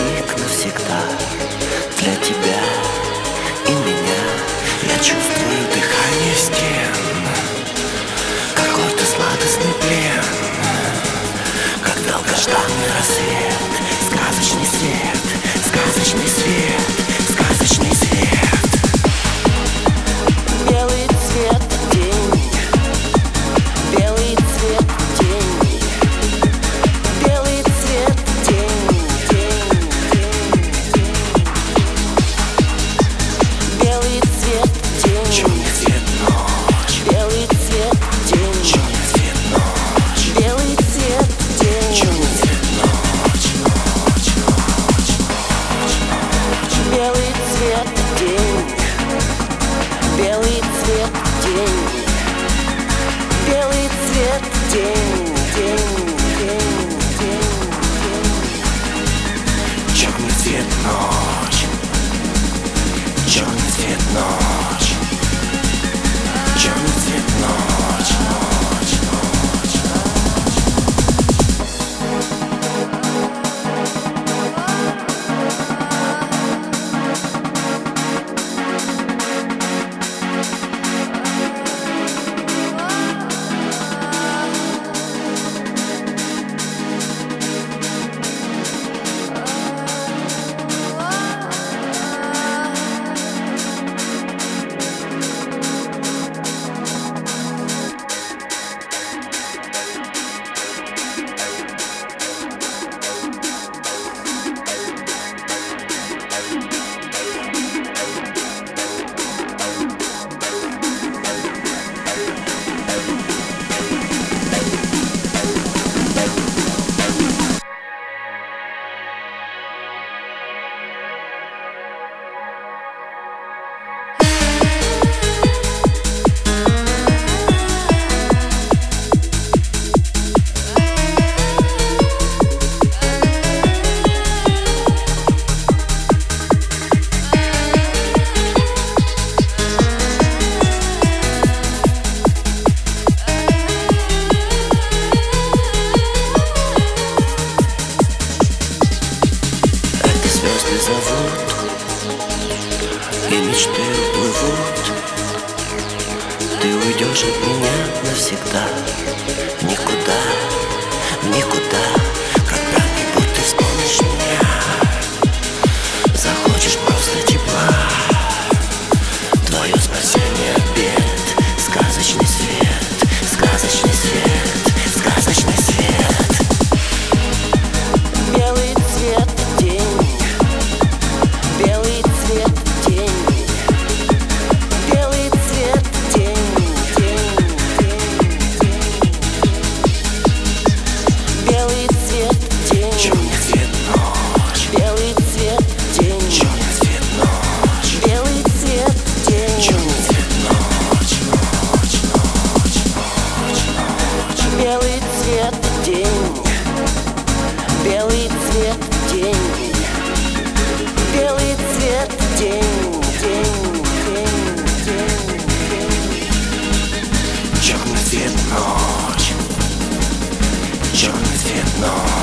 миг навсегда. Для тебя и меня я чувствую дыхание стен, какой-то сладостный плен, как долгожданный рассвет, сказочный свет, сказочный свет, сказочный свет. Белый цвет день, белый цвет день, белый цвет день, день, день, белый цвет день, черный цвет ночь, белый цвет день, черный цвет ночь, белый цвет день, черный цвет ночь, ночь, ночь, ночь, белый цвет день, белый цвет день, белый цвет день, день, день, день, день. Черный цвет ночь, черный цвет ночь, черный цвет ночь, ночь, ночь, ночь. Звезды зовут, и мечты уплывут. Ты уйдешь от меня навсегда, никуда, никуда. Когда-нибудь ты вспомнишь меня, захочешь просто тепла. Твое спасение от бед, сказочный свет, сказочный свет, сказочный свет. Белый цвет день, белый цвет день, белый цвет день, день, день, день, белый цвет день, черный цвет ночь, белый цвет день, черный цвет ночь, белый цвет день, черный цвет ночь, ночь, ночь, ночь, ночь, белый цвет день, белый цвет день, белый цвет день, день, день, день, день. Черный цвет ночь, черный цвет ночь.